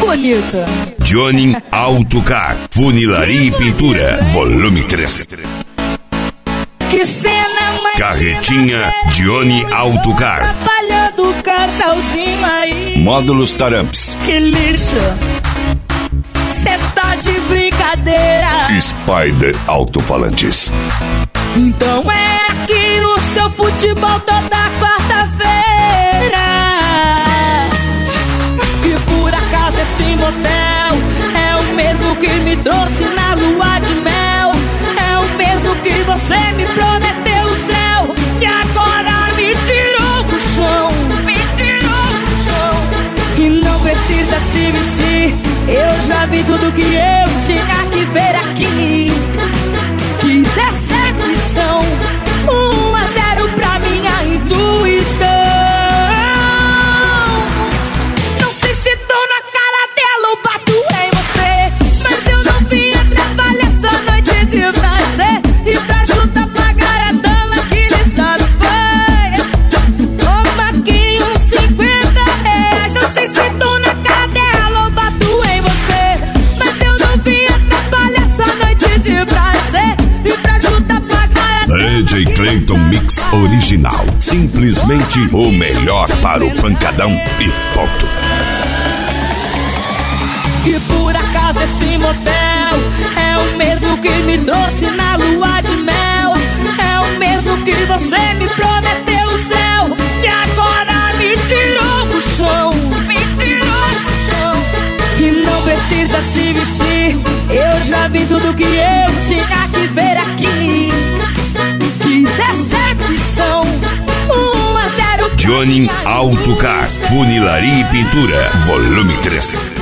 bonito. Johnny Autocar, funilaria e pintura, volume 3. Que cena mais Carretinha Johnny Autocar. Atrapalhando o casalzinho aí. Módulos Taramps. Que lixo. Cê tá de brincadeira. Spider Altofalantes. Então é aqui no seu futebol toda quarta-feira. Que por acaso esse motel é o mesmo que me trouxe na lua de mel. É o mesmo que você me prometeu o céu. E agora me tirou do chão. Me tirou do chão. E não precisa se vestir. Eu já vi tudo que eu tinha que ver aqui. Que decepção. 1-0 pra minha intuição. Não sei se tô na cara dela ou bato em você, mas eu não vim atrapalhar essa noite de prazer. E pra juntar pagar a dama que lhe satisfaz. Toma aqui uns 50 reais. Não sei se tô na cara dela ou bato em você, mas eu não vim atrapalhar essa noite de prazer. E pra juntar pagar a dama DJ Clayton Mix Original. Simplesmente o melhor para o pancadão e ponto. E por acaso esse motel é o mesmo que me trouxe na lua de mel. É o mesmo que você me prometeu o céu. E agora me tirou do chão. Me tirou do chão. E não precisa se vestir. Eu já vi tudo que eu tinha que ver aqui. Que decepção. 1-0 Johnny Autocar, funilaria e pintura, volume 3.